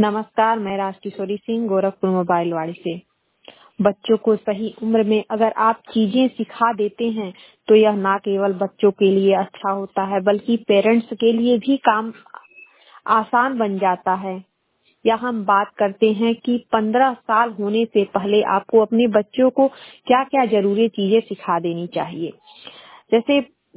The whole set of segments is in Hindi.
नमस्कार, मैं राजकिशोरी सिंह गोरखपुर मोबाइल वाड़ी से। बच्चों को सही उम्र में अगर आप चीजें सिखा देते हैं तो यह ना केवल बच्चों के लिए अच्छा होता है बल्कि पेरेंट्स के लिए भी काम आसान बन जाता है। यहाँ हम बात करते हैं कि 15 साल होने से पहले आपको अपने बच्चों को क्या क्या जरूरी चीजें सिखा देनी चाहिए। जैसे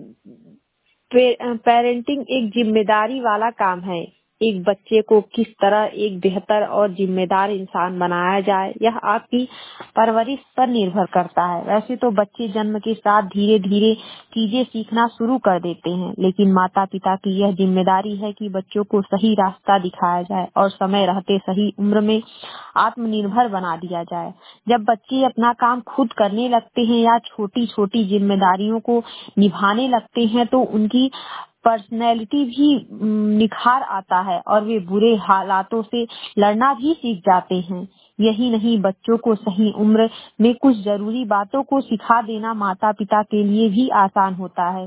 पेरेंटिंग एक जिम्मेदारी वाला काम है। एक बच्चे को किस तरह एक बेहतर और जिम्मेदार इंसान बनाया जाए यह आपकी परवरिश पर निर्भर करता है। वैसे तो बच्चे जन्म के साथ धीरे धीरे चीजें सीखना शुरू कर देते हैं, लेकिन माता पिता की यह जिम्मेदारी है कि बच्चों को सही रास्ता दिखाया जाए और समय रहते सही उम्र में आत्मनिर्भर बना दिया जाए। जब बच्चे अपना काम खुद करने लगते हैं या छोटी छोटी जिम्मेदारियों को निभाने लगते हैं तो उनकी पर्सनैलिटी भी निखार आता है और वे बुरे हालातों से लड़ना भी सीख जाते हैं। यही नहीं, बच्चों को सही उम्र में कुछ जरूरी बातों को सिखा देना माता पिता के लिए भी आसान होता है।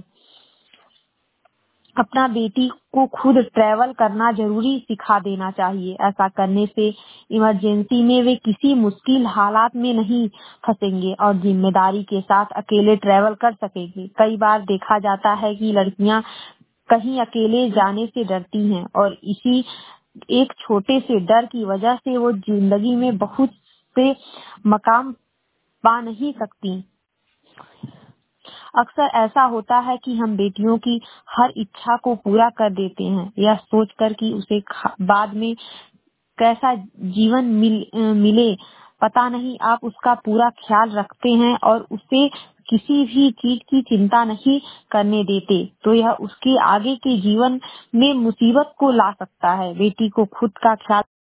अपना बेटी को खुद ट्रैवल करना जरूरी सिखा देना चाहिए। ऐसा करने से इमरजेंसी में वे किसी मुश्किल हालात में नहीं फंसेंगे और जिम्मेदारी के साथ अकेले ट्रैवल कर सकेंगे। कई बार देखा जाता है कि लड़कियां कहीं अकेले जाने से डरती हैं और इसी एक छोटे से डर की वजह से वो जिंदगी में बहुत से मकाम पा नहीं सकती। अक्सर ऐसा होता है कि हम बेटियों की हर इच्छा को पूरा कर देते हैं, यह सोचकर कि उसे बाद में कैसा जीवन मिले पता नहीं, आप उसका पूरा ख्याल रखते हैं और उसे किसी भी चीज की चिंता नहीं करने देते, तो यह उसके आगे के जीवन में मुसीबत को ला सकता है। बेटी को खुद का ख्याल